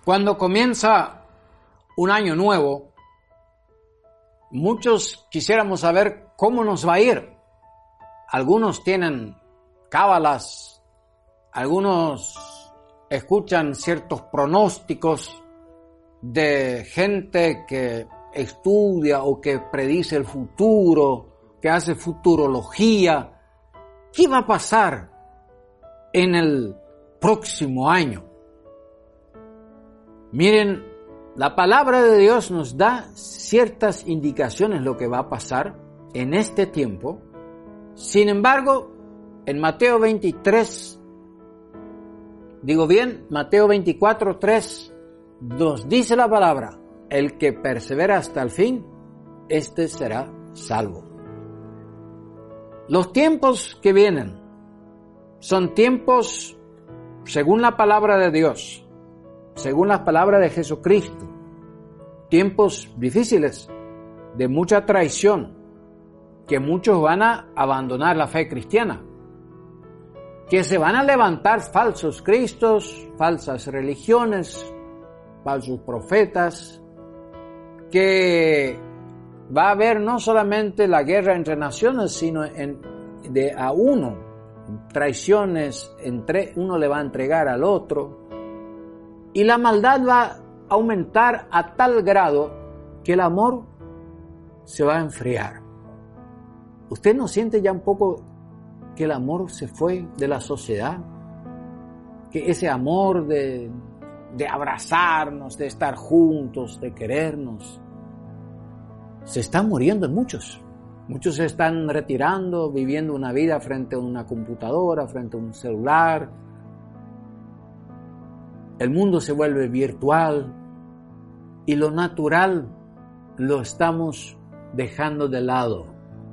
Cuando comienza un año nuevo, muchos quisiéramos saber cómo nos va a ir. Algunos tienen cábalas, algunos escuchan ciertos pronósticos de gente que estudia o que predice el futuro, que hace futurología. ¿Qué va a pasar en el próximo año? Miren, la palabra de Dios nos da ciertas indicaciones de lo que va a pasar en este tiempo. Sin embargo, en Mateo 23, Mateo 24:3, nos dice la palabra: el que persevera hasta el fin, este será salvo. Los tiempos que vienen son tiempos, según la palabra de Dios, según la palabra de Jesucristo, tiempos difíciles, de mucha traición, que muchos van a abandonar la fe cristiana, que se van a levantar falsos cristos, falsas religiones, falsos profetas, que va a haber no solamente la guerra entre naciones, sino de a uno, traiciones, uno le va a entregar al otro, y la maldad va a aumentar a tal grado que el amor se va a enfriar. ¿Usted no siente ya un poco que el amor se fue de la sociedad? Que ese amor de abrazarnos, de estar juntos, de querernos, se está muriendo en muchos. Muchos se están retirando, viviendo una vida frente a una computadora, frente a un celular. El mundo se vuelve virtual y lo natural lo estamos dejando de lado.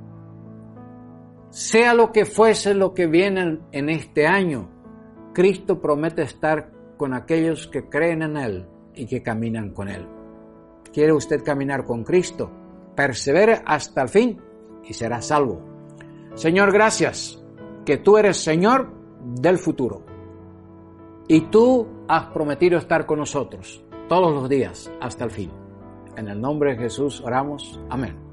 Sea lo que fuese lo que viene en este año, Cristo promete estar con aquellos que creen en Él y que caminan con Él. ¿Quiere usted caminar con Cristo? Persevere hasta el fin y será salvo. Señor, gracias que tú eres Señor del futuro. Y tú has prometido estar con nosotros todos los días hasta el fin. En el nombre de Jesús oramos. Amén.